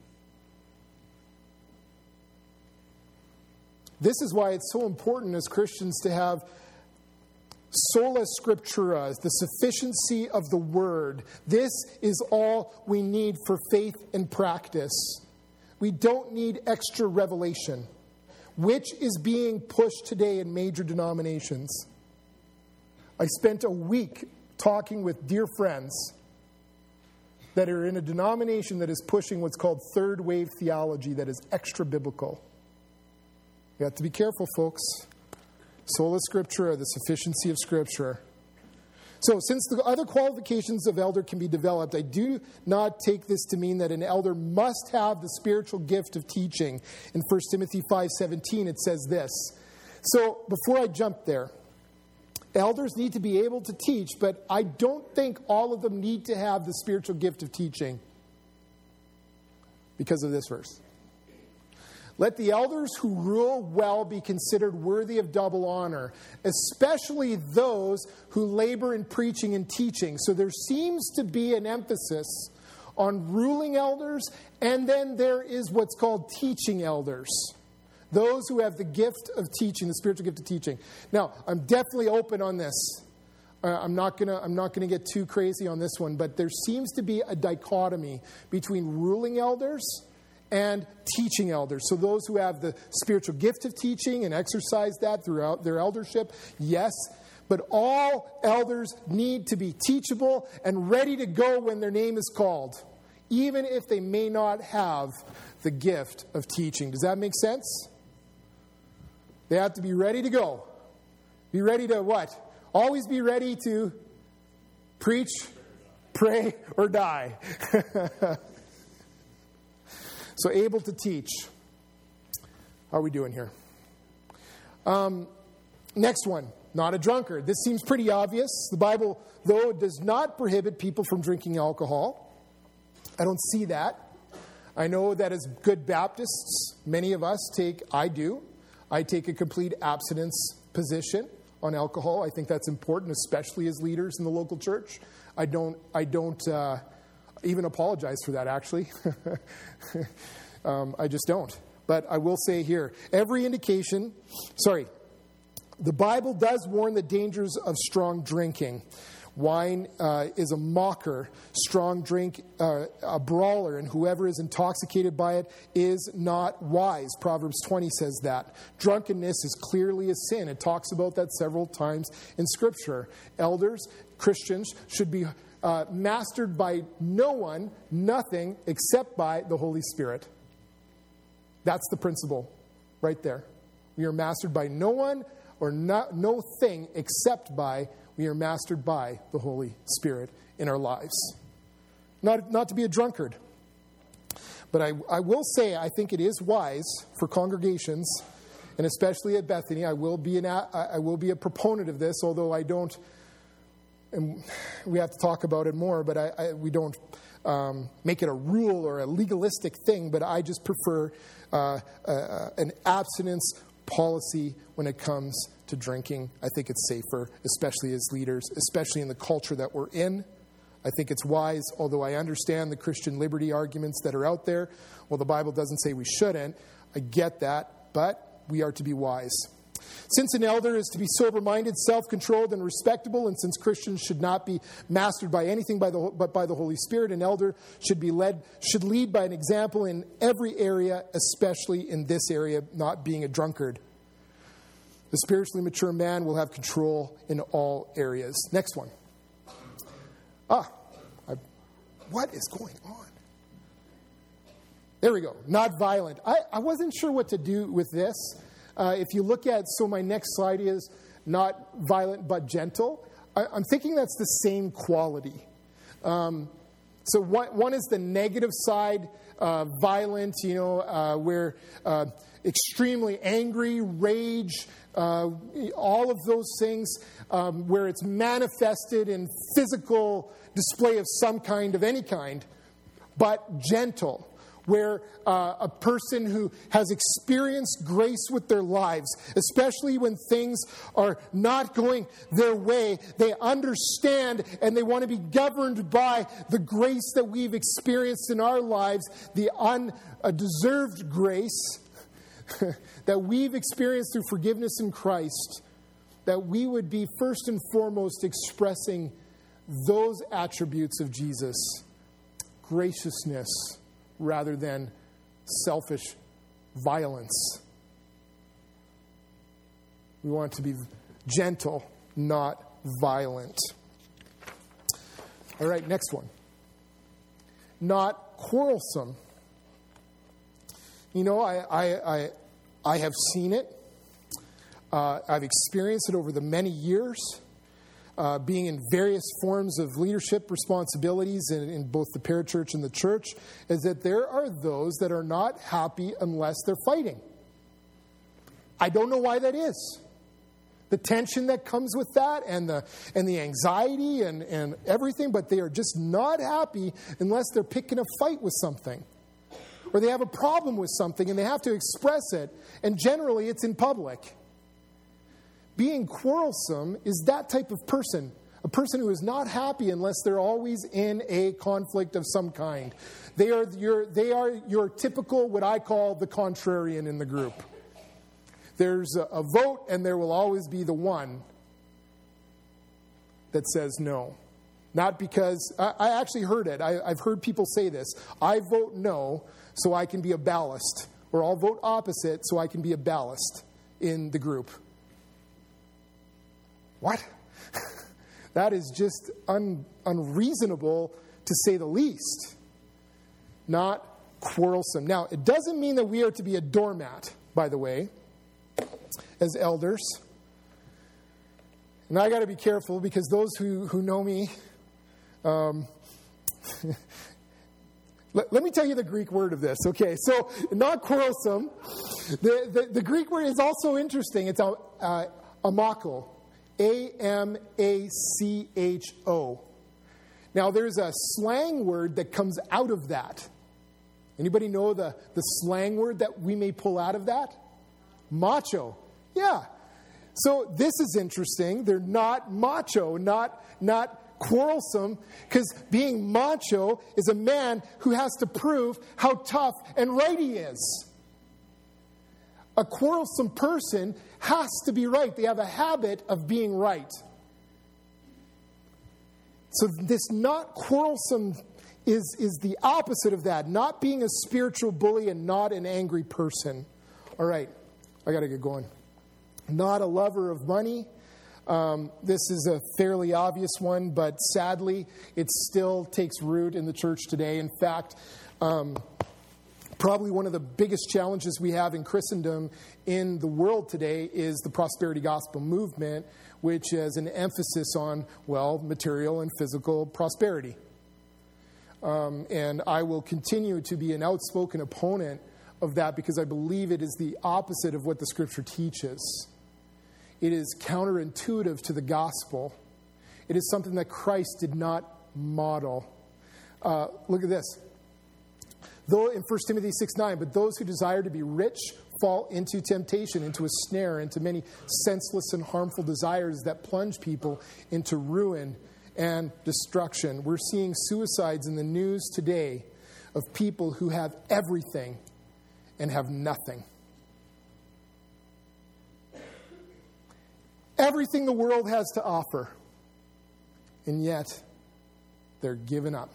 This is why it's so important as Christians to have sola scriptura, the sufficiency of the Word. This is all we need for faith and practice. We don't need extra revelation, which is being pushed today in major denominations. I spent a week talking with dear friends that are in a denomination that is pushing what's called third wave theology that is extra biblical. You have to be careful, folks. Sola Scriptura, the sufficiency of Scripture. So, since the other qualifications of elder can be developed, I do not take this to mean that an elder must have the spiritual gift of teaching. In 1 Timothy 5:17, it says this. So, before I jump there, elders need to be able to teach, but I don't think all of them need to have the spiritual gift of teaching because of this verse. Let the elders who rule well be considered worthy of double honor, especially those who labor in preaching and teaching. So there seems to be an emphasis on ruling elders, and then there is what's called teaching elders. Those who have the gift of teaching, the spiritual gift of teaching. Now, I'm definitely open on this. I'm not gonna get too crazy on this one, but there seems to be a dichotomy between ruling elders and teaching elders. So those who have the spiritual gift of teaching and exercise that throughout their eldership, yes. But all elders need to be teachable and ready to go when their name is called, even if they may not have the gift of teaching. Does that make sense? They have to be ready to go. Be ready to what? Always be ready to preach, pray, or die. So able to teach. How are we doing here? Next one. Not a drunkard. This seems pretty obvious. The Bible, though, does not prohibit people from drinking alcohol. I don't see that. I know that as good Baptists, many of us I take a complete abstinence position on alcohol. I think that's important, especially as leaders in the local church. I don't even apologize for that, actually. I just don't. But I will say here, the Bible does warn the dangers of strong drinking. Wine is a mocker, strong drink, a brawler, and whoever is intoxicated by it is not wise. Proverbs 20 says that. Drunkenness is clearly a sin. It talks about that several times in Scripture. Elders, Christians, should be mastered by no one, nothing, except by the Holy Spirit. That's the principle right there. We are mastered by no one or no thing except by we are mastered by the Holy Spirit in our lives. Not to be a drunkard. But I will say I think it is wise for congregations, and especially at Bethany, I will be a proponent of this, although I don't, and we have to talk about it more, but we don't make it a rule or a legalistic thing, but I just prefer an abstinence policy when it comes to drinking. I think it's safer, especially as leaders, especially in the culture that we're in. I think it's wise, although I understand the Christian liberty arguments that are out there. Well, the Bible doesn't say we shouldn't. I get that, but we are to be wise. Since an elder is to be sober-minded, self-controlled, and respectable, and since Christians should not be mastered by anything but by the Holy Spirit, an elder should lead by an example in every area, especially in this area, not being a drunkard. The spiritually mature man will have control in all areas. Next one. What is going on? There we go. Not violent. I wasn't sure what to do with this. If you look at, so my next slide is not violent but gentle. I'm thinking that's the same quality. So one is the negative side, violent, where extremely angry, rage, all of those things, where it's manifested in physical display of some kind, of any kind, but gentle, where a person who has experienced grace with their lives, especially when things are not going their way, they understand and they want to be governed by the grace that we've experienced in our lives, the undeserved grace that we've experienced through forgiveness in Christ, that we would be first and foremost expressing those attributes of Jesus, graciousness, rather than selfish violence. We want to be gentle, not violent. All right, next one. Not quarrelsome. I have seen it. I've experienced it over the many years. Being in various forms of leadership responsibilities in both the parachurch and the church, is that there are those that are not happy unless they're fighting. I don't know why that is. The tension that comes with that and the anxiety and everything, but they are just not happy unless they're picking a fight with something. Or they have a problem with something and they have to express it, and generally it's in public. Being quarrelsome is that type of person, a person who is not happy unless they're always in a conflict of some kind. They are your typical, what I call the contrarian in the group. There's a vote, and there will always be the one that says no. Not because, I actually heard it. I've heard people say this. I vote no so I can be a ballast. Or I'll vote opposite so I can be a ballast in the group. What? That is just unreasonable, to say the least. Not quarrelsome. Now, it doesn't mean that we are to be a doormat, by the way, as elders. And I got to be careful, because those who know me, let me tell you the Greek word of this. Okay, so not quarrelsome. The Greek word is also interesting. It's amako. A-M-A-C-H-O. Now, there's a slang word that comes out of that. Anybody know the slang word that we may pull out of that? Macho. Yeah. So this is interesting. They're not macho, not quarrelsome, because being macho is a man who has to prove how tough and right he is. A quarrelsome person has to be right. They have a habit of being right. So this not quarrelsome is the opposite of that. Not being a spiritual bully and not an angry person. All right, I got to get going. Not a lover of money. This is a fairly obvious one, but sadly, it still takes root in the church today. In fact, probably one of the biggest challenges we have in Christendom in the world today is the prosperity gospel movement, which has an emphasis on, well, material and physical prosperity. And I will continue to be an outspoken opponent of that because I believe it is the opposite of what the Scripture teaches. It is counterintuitive to the gospel. It is something that Christ did not model. Look at this. Though in 1 Timothy 6:9, but those who desire to be rich fall into temptation, into a snare, into many senseless and harmful desires that plunge people into ruin and destruction. We're seeing suicides in the news today of people who have everything and have nothing. Everything the world has to offer, and yet they're given up.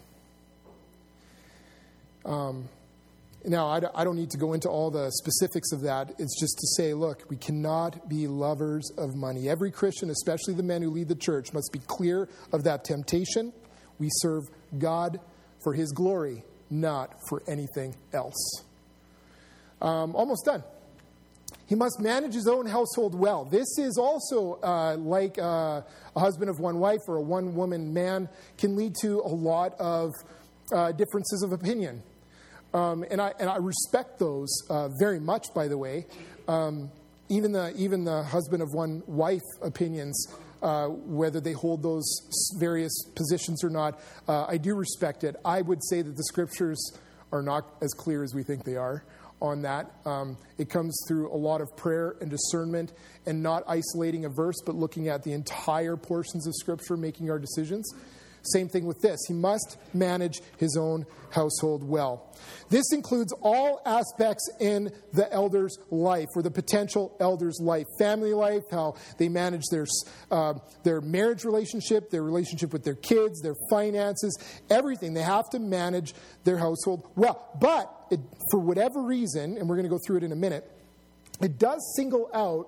Now, I don't need to go into all the specifics of that. It's just to say, look, we cannot be lovers of money. Every Christian, especially the men who lead the church, must be clear of that temptation. We serve God for His glory, not for anything else. Almost done. He must manage his own household well. This is also like a husband of one wife or a one-woman man can lead to a lot of differences of opinion. And I respect those very much, by the way. Even the husband of one wife opinions, whether they hold those various positions or not, I do respect it. I would say that the Scriptures are not as clear as we think they are on that. It comes through a lot of prayer and discernment and not isolating a verse, but looking at the entire portions of Scripture, making our decisions. Same thing with this. He must manage his own household well. This includes all aspects in the elder's life, or the potential elder's life. Family life, how they manage their marriage relationship, their relationship with their kids, their finances, everything. They have to manage their household well. But for whatever reason, and we're going to go through it in a minute, it does single out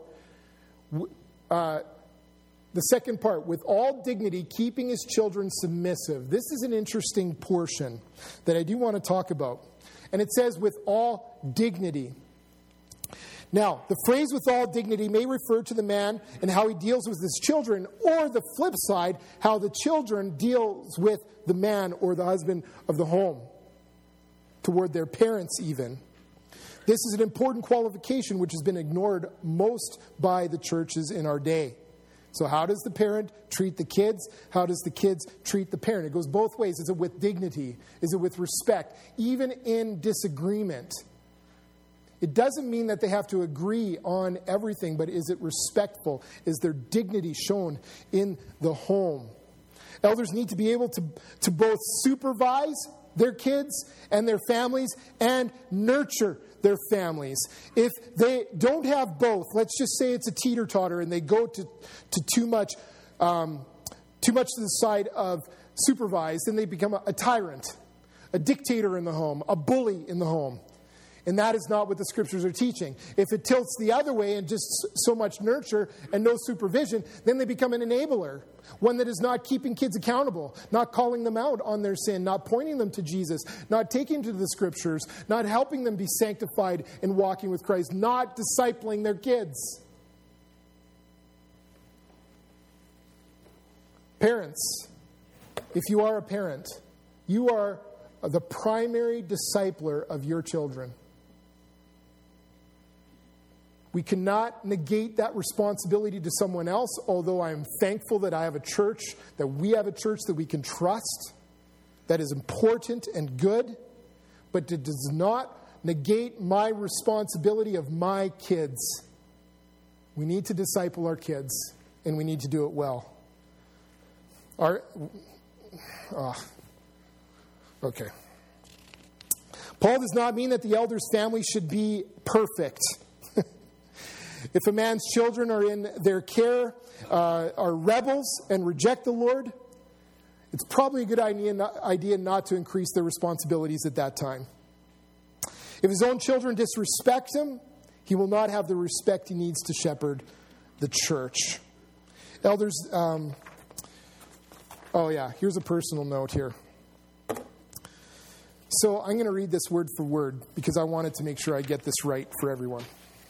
the second part, with all dignity, keeping his children submissive. This is an interesting portion that I do want to talk about. And it says, with all dignity. Now, the phrase with all dignity may refer to the man and how he deals with his children, or the flip side, how the children deals with the man or the husband of the home, toward their parents even. This is an important qualification which has been ignored most by the churches in our day. So how does the parent treat the kids? How does the kids treat the parent? It goes both ways. Is it with dignity? Is it with respect? Even in disagreement. It doesn't mean that they have to agree on everything, but is it respectful? Is there dignity shown in the home? Elders need to be able to both supervise their kids and their families and nurture their families. If they don't have both, let's just say it's a teeter-totter and they go to too much to the side of supervise, then they become a tyrant, a dictator in the home, a bully in the home. And that is not what the Scriptures are teaching. If it tilts the other way and just so much nurture and no supervision, then they become an enabler. One that is not keeping kids accountable, not calling them out on their sin, not pointing them to Jesus, not taking them to the Scriptures, not helping them be sanctified and walking with Christ, not discipling their kids. Parents, if you are a parent, you are the primary discipler of your children. We cannot negate that responsibility to someone else, although I am thankful that I have a church, that we have a church that we can trust, that is important and good, but it does not negate my responsibility of my kids. We need to disciple our kids, and we need to do it well. Okay. Paul does not mean that the elder's family should be perfect. If a man's children are in their care, are rebels and reject the Lord, it's probably a good idea not to increase their responsibilities at that time. If his own children disrespect him, he will not have the respect he needs to shepherd the church. Elders, here's a personal note here. So I'm going to read this word for word because I wanted to make sure I get this right for everyone.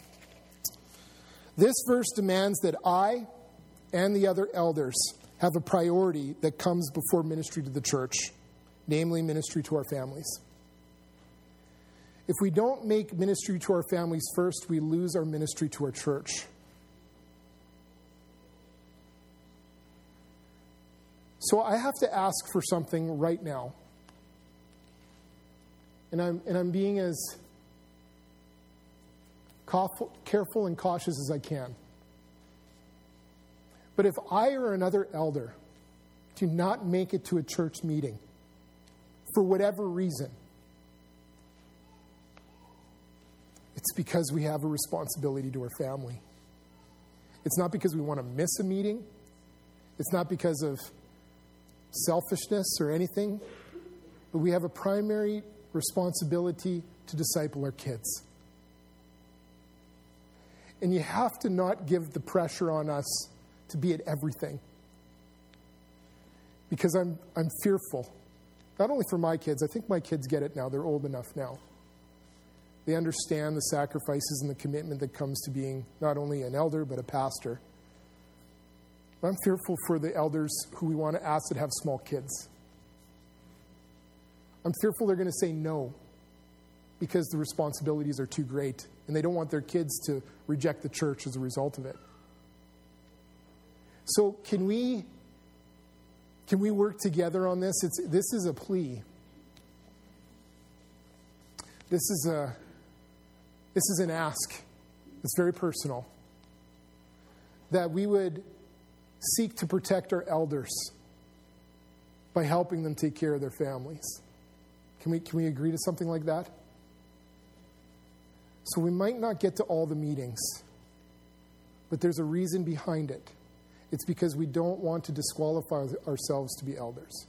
This verse demands that I and the other elders have a priority that comes before ministry to the church, namely ministry to our families. If we don't make ministry to our families first, we lose our ministry to our church. So I have to ask for something right now. And I'm being as careful and cautious as I can. But if I or another elder do not make it to a church meeting, for whatever reason, it's because we have a responsibility to our family. It's not because we want to miss a meeting. It's not because of selfishness or anything. But we have a primary responsibility to disciple our kids. And you have to not give the pressure on us to be at everything. Because I'm fearful. Not only for my kids, I think my kids get it now. They're old enough now. They understand the sacrifices and the commitment that comes to being not only an elder, but a pastor. But I'm fearful for the elders who we want to ask that have small kids. I'm fearful they're going to say no because the responsibilities are too great and they don't want their kids to reject the church as a result of it. So can we work together on this? This is a plea. This is an ask. It's very personal. That we would seek to protect our elders by helping them take care of their families. Can we agree to something like that? So we might not get to all the meetings, but there's a reason behind it. It's because we don't want to disqualify ourselves to be elders.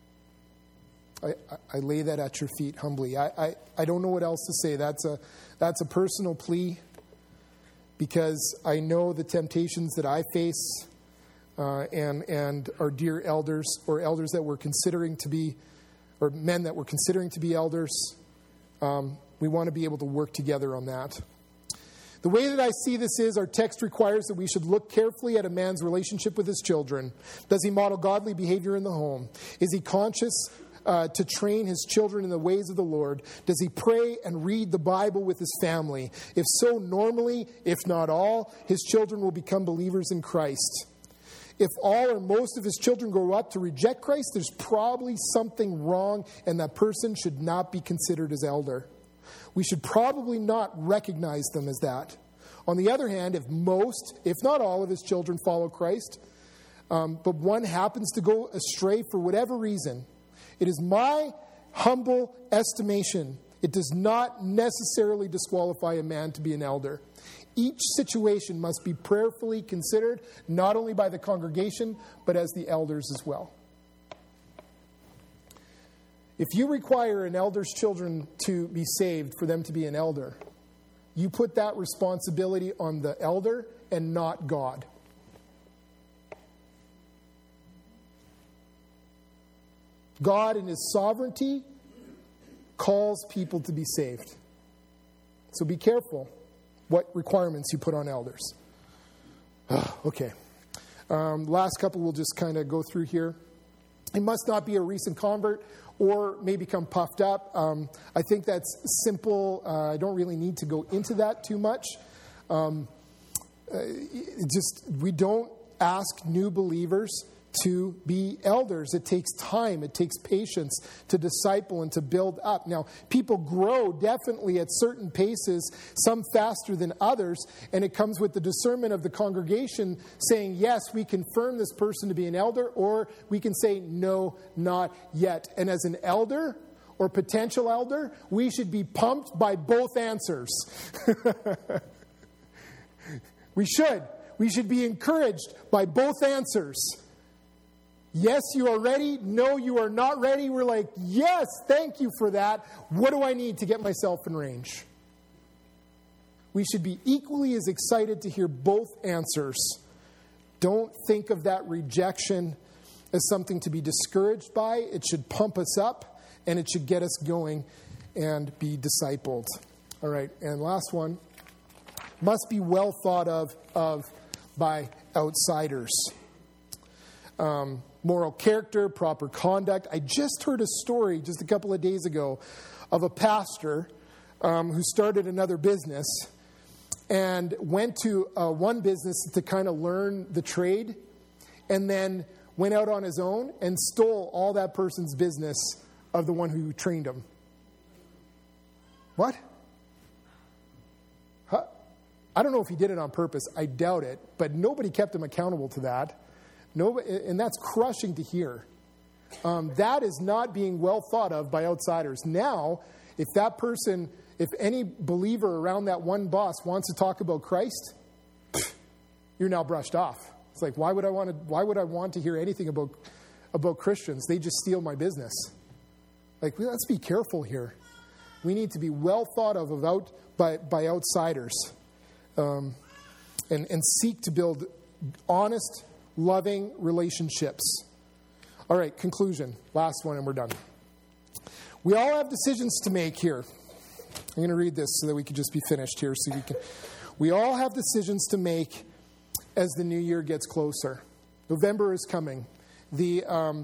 I lay that at your feet humbly. I don't know what else to say. That's a personal plea because I know the temptations that I face and our dear elders or elders that we're considering to be, or men that we're considering to be elders. We want to be able to work together on that. The way that I see this is our text requires that we should look carefully at a man's relationship with his children. Does he model godly behavior in the home? Is he conscious to train his children in the ways of the Lord? Does he pray and read the Bible with his family? If so, normally, if not all, his children will become believers in Christ. If all or most of his children grow up to reject Christ, there's probably something wrong, and that person should not be considered as elder. We should probably not recognize them as that. On the other hand, if most, if not all of his children follow Christ, but one happens to go astray for whatever reason, it is my humble estimation, it does not necessarily disqualify a man to be an elder. Each situation must be prayerfully considered, not only by the congregation, but as the elders as well. If you require an elder's children to be saved for them to be an elder, you put that responsibility on the elder and not God. God in his sovereignty calls people to be saved. So be careful what requirements you put on elders. Okay. Last couple we'll just kind of go through here. He must not be a recent convert or may become puffed up. I think that's simple. I don't really need to go into that too much. We don't ask new believers to be elders. It takes time. It takes patience to disciple and to build up. Now, people grow definitely at certain paces, some faster than others, and it comes with the discernment of the congregation saying, yes, we confirm this person to be an elder, or we can say, no, not yet. And as an elder or potential elder, we should be pumped by both answers. We should. We should be encouraged by both answers. Yes, you are ready. No, you are not ready. We're like, yes, thank you for that. What do I need to get myself in range? We should be equally as excited to hear both answers. Don't think of that rejection as something to be discouraged by. It should pump us up, and it should get us going and be discipled. All right, and last one. Must be well thought of by outsiders. Moral character, proper conduct. I just heard a story just a couple of days ago of a pastor who started another business and went to one business to kind of learn the trade, and then went out on his own and stole all that person's business of the one who trained him. What? Huh? I don't know if he did it on purpose. I doubt it. But nobody kept him accountable to that. Nobody, and that's crushing to hear. That is not being well thought of by outsiders. Now, if that person, if any believer around that one boss wants to talk about Christ, you're now brushed off. It's like, why would I want to hear anything about Christians? They just steal my business. Like, let's be careful here. We need to be well thought of by outsiders. And seek to build honest, loving relationships. All right, conclusion. Last one and we're done. We all have decisions to make here. I'm going to read this so that we can just be finished here. We all have decisions to make as the new year gets closer. November is coming. The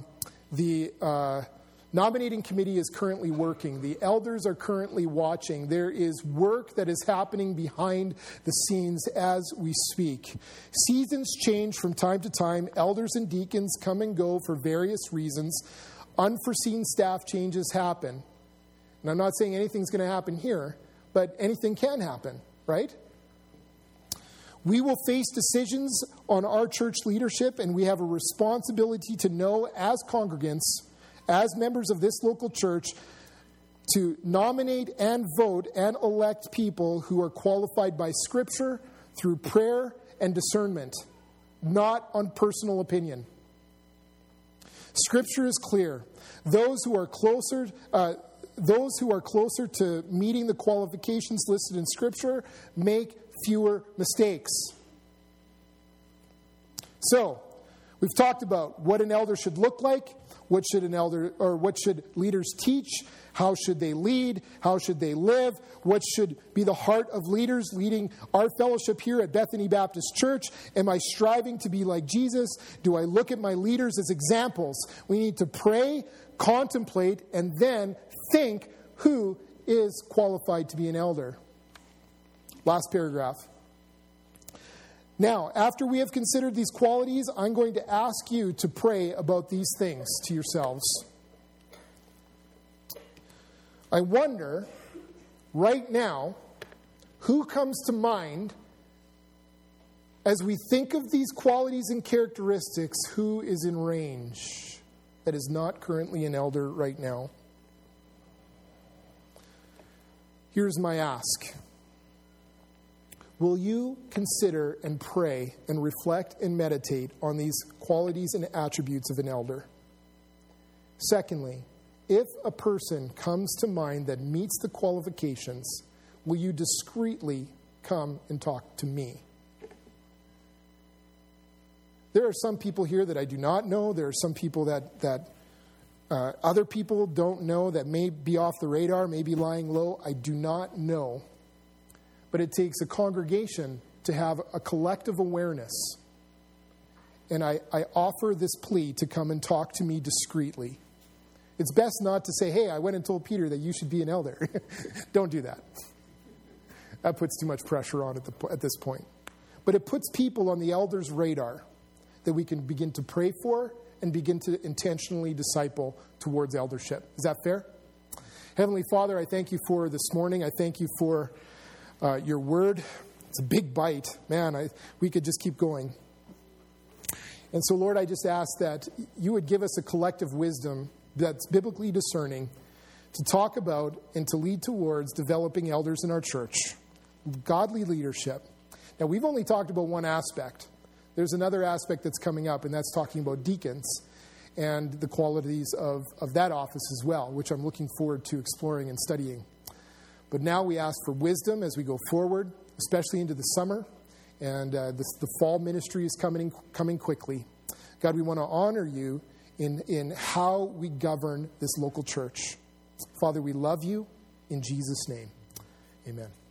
nominating committee is currently working. The elders are currently watching. There is work that is happening behind the scenes as we speak. Seasons change from time to time. Elders and deacons come and go for various reasons. Unforeseen staff changes happen. And I'm not saying anything's going to happen here, but anything can happen, right? We will face decisions on our church leadership, and we have a responsibility to know as congregants, as members of this local church, to nominate and vote and elect people who are qualified by Scripture through prayer and discernment, not on personal opinion. Scripture is clear. Those who are closer to meeting the qualifications listed in Scripture make fewer mistakes. So, we've talked about what an elder should look like. What should leaders teach? How should they lead? How should they live? What should be the heart of leaders leading our fellowship here at Bethany Baptist Church? Am I striving to be like Jesus? Do I look at my leaders as examples? We need to pray, contemplate, and then think who is qualified to be an elder. Last paragraph. Now, after we have considered these qualities, I'm going to ask you to pray about these things to yourselves. I wonder, right now, who comes to mind as we think of these qualities and characteristics, who is in range that is not currently an elder right now? Here's my ask. Will you consider and pray and reflect and meditate on these qualities and attributes of an elder? Secondly, if a person comes to mind that meets the qualifications, will you discreetly come and talk to me? There are some people here that I do not know. There are some people that other people don't know that may be off the radar, may be lying low. I do not know. But it takes a congregation to have a collective awareness. And I offer this plea to come and talk to me discreetly. It's best not to say, hey, I went and told Peter that you should be an elder. Don't do that. That puts too much pressure on at this point. But it puts people on the elder's radar that we can begin to pray for and begin to intentionally disciple towards eldership. Is that fair? Heavenly Father, I thank you for this morning. I thank you for your word. It's a big bite. Man, we could just keep going. And so, Lord, I just ask that you would give us a collective wisdom that's biblically discerning to talk about and to lead towards developing elders in our church, godly leadership. Now, we've only talked about one aspect. There's another aspect that's coming up, and that's talking about deacons and the qualities of that office as well, which I'm looking forward to exploring and studying. But now we ask for wisdom as we go forward, especially into the summer, and the fall ministry is coming quickly. God, we want to honor you in how we govern this local church. Father, we love you in Jesus' name. Amen.